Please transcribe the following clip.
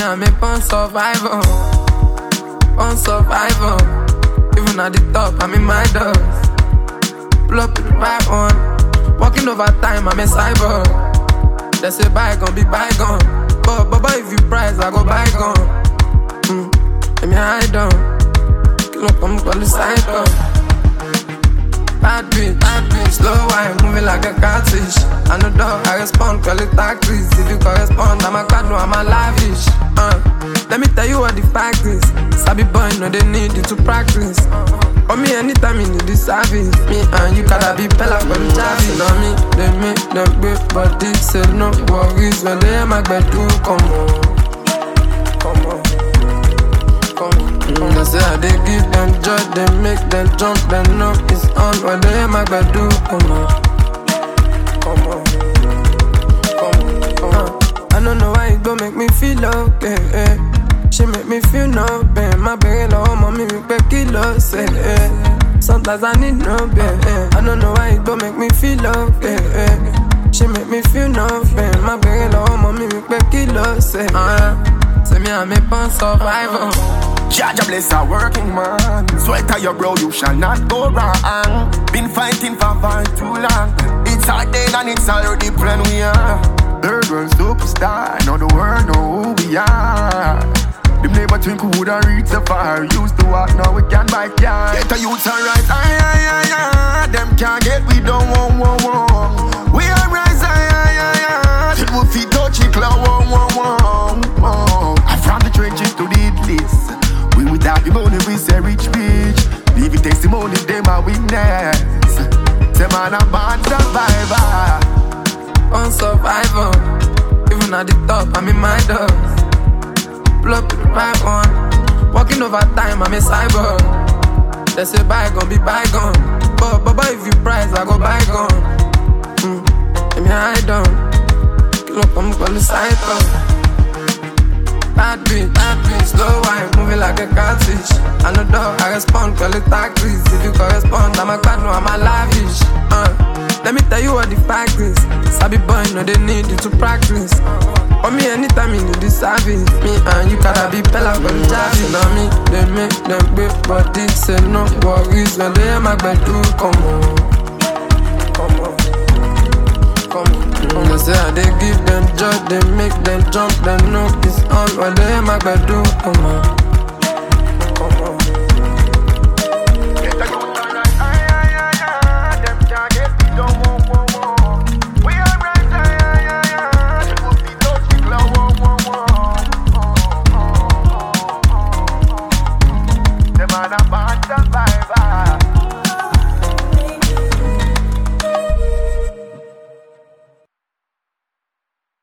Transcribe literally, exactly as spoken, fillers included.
me, I'm a born survivor. Born survivor. Even at the top, I'm in my dust. Pull up with the right one. Walking over time, I'm a cyber. They say bygone, be bygone. But, but, but if you price, I go bygone. Mm, let me hide on. Kill up, I'm call the cyber. Bad bitch, bad bitch, slow wine, moving like a catfish. I know dog, I respond, call it tactics. If you correspond, I'm a card, no, I'm a lavish. Uh, let me tell you what the fact is. Sabi boy, no, they need you to practice. For me, anytime you need this service, me and you gotta be pella for the charges. On me, they make them great, but this say no worries. When they my bed, do come on, come on, come on. Mm, I say I they give them joy, they make them jump, they know it's on. When they my bed, do come on, come on, come on, come on. Uh, I don't know why it don't make me feel okay. Eh. She make me feel no pain. My baby low, mommy me pe kilo say. Eh. Sometimes I need no pain. Eh. I don't know why it don't make me feel okay. Eh. She make me feel no pain. My baby low, mommy me pe kilo say. Uh, say me I'm a born survivor. Jaja bless a working man. Sweater your bro, you shall not go wrong. Been fighting for far too long. It's our day and it's already plan we are. Third world superstar, now the world know who we are. Them never think who woulda reach so far. Used to walk, now we can bike car. Get a youth alright, aye aye aye aye. Them can't get we don't want want want. We are rise, aye aye aye aye. People feet touch it, cloud want want want. I from the trenches to the list. We without the money, we say rich bitch. Leave it testimony, them a witness. Say man a born survivor. Born survivor. Even at the top, I'm in my dust. Pull up with the right one. Walking over time, I'm a cyber. They say bygone, be bygone. But, but, but if you price, I go bygone. Mm, let me hide on. Kill up, I'm call the cyber. Bad bitch, bad bitch, slow wine, moving like a catfish. I know dog, I respond, call it tactics. If you correspond, I'm a card, no, I'm a lavish. Uh, let me tell you what the fact is. Sabi boy, no, they need you to practice. For me, anytime you need this service, me and you gotta be pella for the charges. On me, they make them great, but this say no worries. When they my bed, do come on, come on, come on. Mm, I say I they give them joy, they make them jump, they know it's on. When they my bed, do come on, come on. Man a born survivor.